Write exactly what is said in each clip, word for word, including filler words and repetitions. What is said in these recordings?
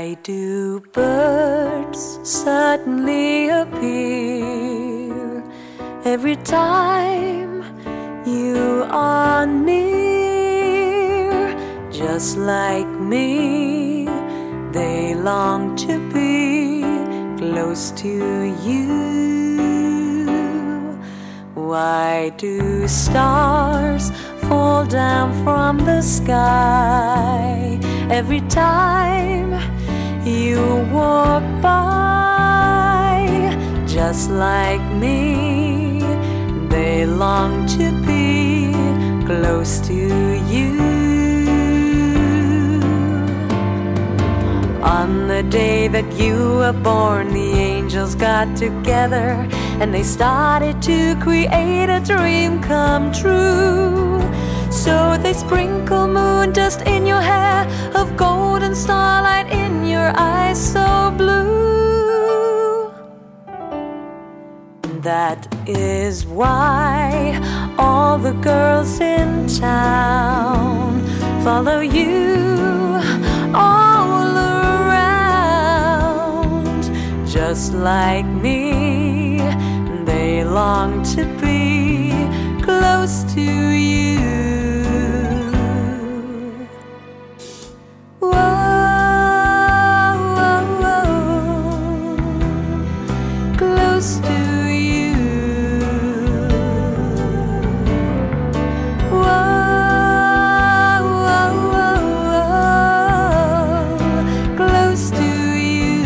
Why do birds suddenly appear every time you are near? Just like me, they long to be close to you. Why do stars fall down from the sky every time you walk by? Just like me, they long to be close to you. On the day that you were born, the angels got together and they started to create a dream come true. So they sprinkle moon dust in your hair, of golden starlight in your eyes so blue. That is why all the girls in town follow you all around. Just like me, they long to be close to you. Close to you. Whoa, whoa, whoa, whoa. Close to you.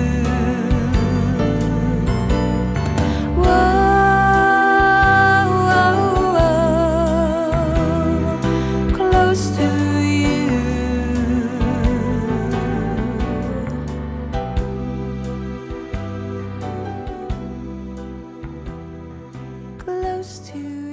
Whoa, whoa, whoa. Close to you. Close to